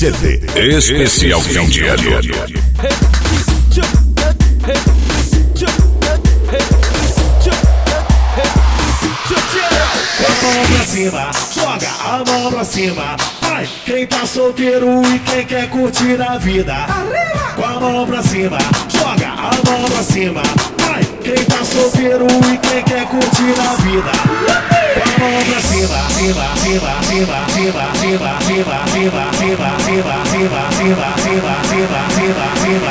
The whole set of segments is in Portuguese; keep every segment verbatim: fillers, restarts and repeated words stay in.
C D especial fim de ano. Com a mão pra cima, joga a mão pra cima. Vai, quem tá solteiro e quem quer curtir a vida. Com a mão pra cima, joga a mão pra cima. Vai, quem tá solteiro e quem quer curtir a vida. Com a mão pra cima, cima, cima, cima, cima, cima, cima, cima, cima, cima, cima, cima, cima, cima, cima, cima,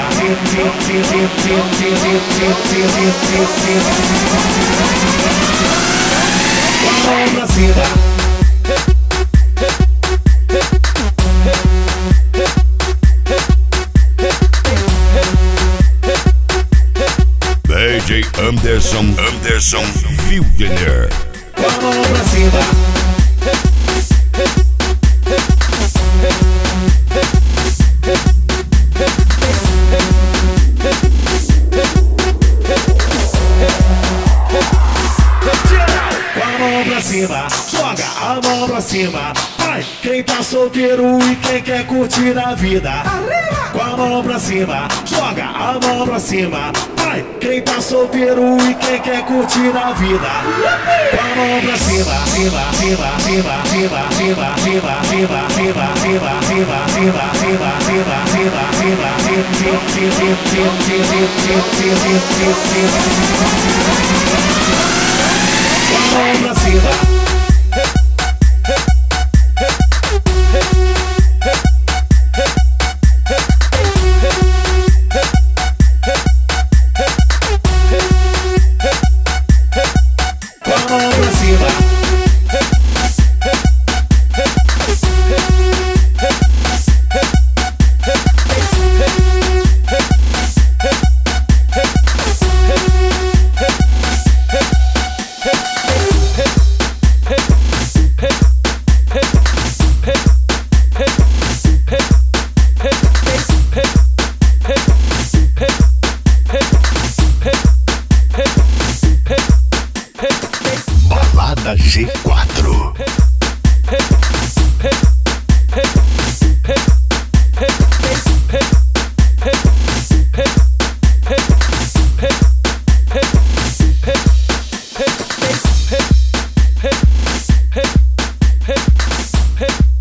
com a mão pra cima. D J Anderson, Anderson Wildener. Com a mão pra cima. Cima, joga a mão pra cima. Vai, quem tá solteiro e quem quer curtir a vida. Com a mão pra cima, joga a mão pra cima. Vai, quem tá solteiro e quem quer curtir a vida. Com a mão pra cima, cima, cima, cima, cima, cima, cima, cima, cima, cima, cima, cima, cima, cima, cima, cima, com a mão pra cima. Balada G quatro. Hey, hey, hey, hey, hey, hey.